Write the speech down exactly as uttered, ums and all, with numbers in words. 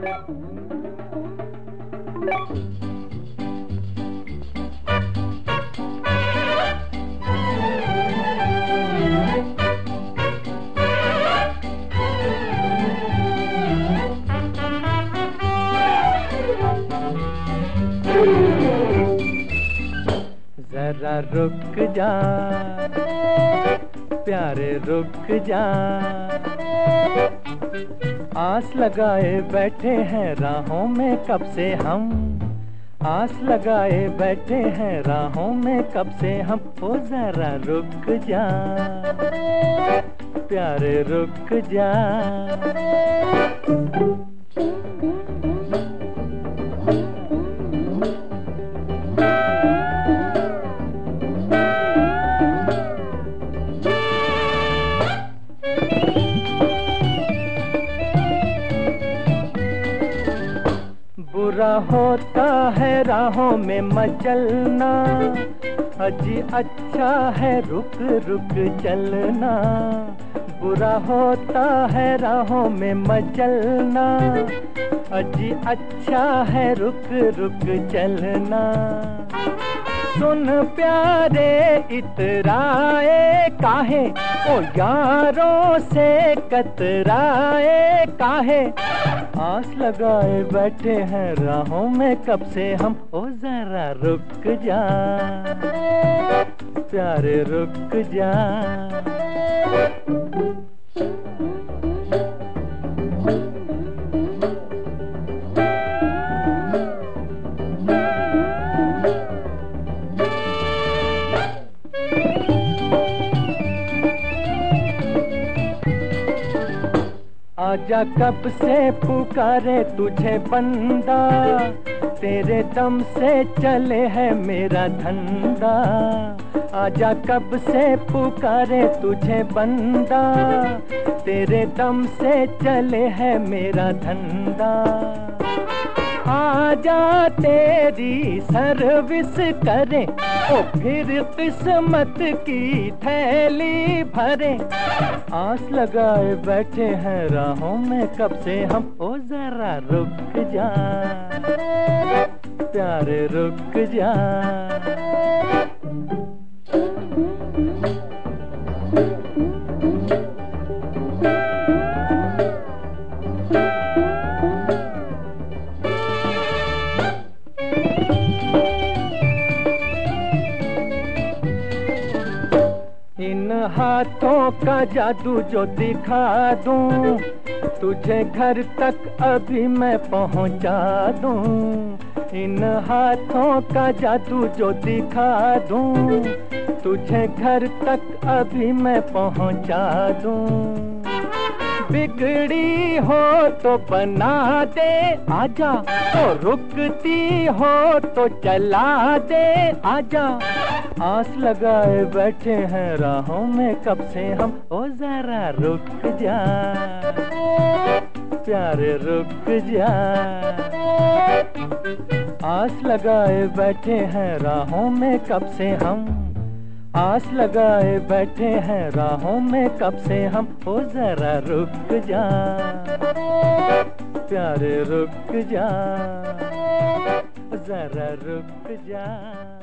जरा रुक जा प्यारे रुक जा, आस लगाए बैठे हैं राहों में कब से हम, आस लगाए बैठे हैं राहों में कब से हम। ओ जरा रुक जा प्यारे रुक जा। बुरा होता है राहों में मचलना, अजी अच्छा है रुक रुक चलना। बुरा होता है राहों में मचलना, अजी अच्छा है रुक रुक चलना। सुन प्यारे इतराए काहे, ओ यारों से कतराए काहे। आस लगाए बैठे हैं राहों में कब से हम। ओ जरा रुक जा प्यारे रुक जा। आजा कब से पुकारे तुझे बंदा, तेरे दम से चले है मेरा धंधा। आजा कब से पुकारे तुझे बंदा, तेरे दम से चले है मेरा धंधा। आजा तेरी सर्विस करें, ओ फिर किस्मत की थैली भरे। आस लगाए बैठे हैं राहों में कब से हम। ओ जरा रुक जा प्यारे रुक जा। इन हाथों का जादू जो दिखा दूं, तुझे घर तक अभी मैं पहुंचा दूं। इन हाथों का जादू जो दिखा दूं, तुझे घर तक अभी मैं पहुंचा दूं। बिगड़ी हो तो बना दे आजा, तो रुकती हो तो चला दे आजा। आस लगाए बैठे हैं राहों में कब से हम। ओ जरा रुक जा प्यारे रुक जा। आस लगाए बैठे हैं राहों में कब से हम। आस लगाए बैठे हैं राहों में कब से हम। ओ जरा रुक जा प्यारे रुक जा, जरा रुक जा।